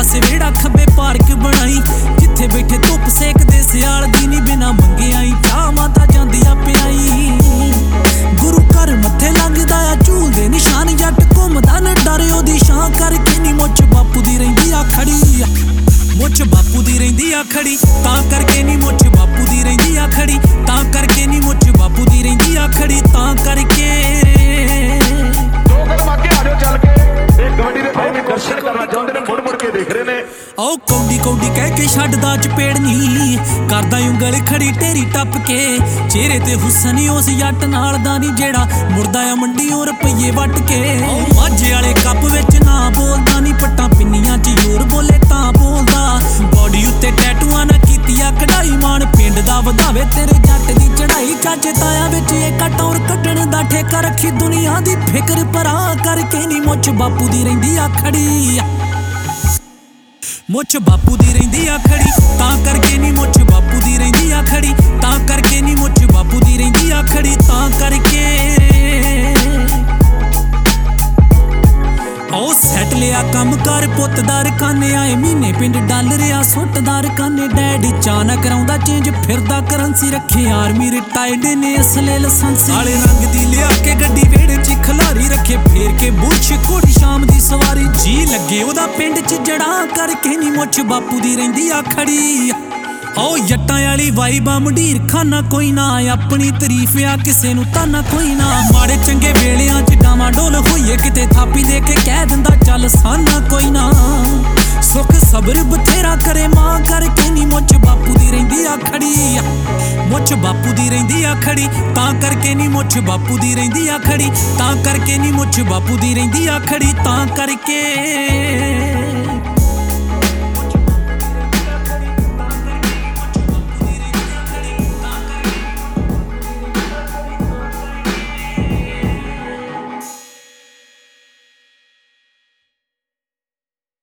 पासे वेड़ा खब्बे पार्क बनाई जिथे बैठे धुप सेकदे सियाल दी नी बिना मंगे आई क्या माता जांदिया प्याई गुरु घर मत्थे लंघदा आ झूल दे निशान जट घुमदा न डरे ओदी शां करके नी मुछ बापू दी रहिंदी आ खड़ी मुछ बापू दी रहिंदी आ खड़ी तां करके नी मुछ बापू दी रहिंदी आ खड़ी तां करके नी मुछ बापू दी रहिंदी आ खड़ी तां करके आओ कौडी कौडी कह के छड्डदा चपेड़ नी करदा ਉਂਗਲ खड़ी ढेरी टप के चेहरे ते हुस्न उस जट नाल दा नी जेड़ा मुड़दा आ मंडियों रुपये वट के माझे वाले कप विच ना बोलदा नी पट्टां पिन्नियां च जोर बोले तां बोलदा बॉडी उत्ते टैटूआं ना कीतिया कढ़ाई मान पिंड दा वधावे तेरे जट दी चढ़ाई चाचे ताया विच एक टौर कड्ढण दा ठेका रखी दुनिया दी फिकर परा करके नी मुछ बापू दी रहिंदी आ खड़ी मुछ बापू दी रहिंदी आ खड़ी तां करके नी मुछ बापू दी रहिंदी आ खड़ी तां करके नी मुछ बापू दी रहिंदी आ खड़ी तां करके ओ सैट लिया कम कर पुत्तदार काने आए महीने पिंड डल रिया सुटदार काने डैडी चाना कराउंदा चेंज फिरदा करंसी रखे आर्मी रिटायर्ड ने असले लाइसेंस आले रंग दी लिया के गड्डी वेड़े च खलारी रखे फेर के बुछ घोड़ी शाम दी सवारी जी लगे ओदा पिंड च जड़ा करके नी मुछ बापू दी रहिंदी आ खड़ी ओ जट्टां वाली वाइब आ मंडीर खाना कोई ना अपनी तारीफ आ किसे नूं ताना कोई ना माड़े चंगे वेलियां च डामाडोल होइए किते थापी दे के कह दिंदा चल साना कोई ना सुख सबर बथेरा करे मां करके नी मुछ बापू दी रहिंदी आ खड़ी मुछ बापू दी रहिंदी आ खड़ी तां करके नी मुछ बापू दी रहिंदी आ खड़ी तां करके नी मुछ बापू दी रहिंदी आ खड़ी तां करके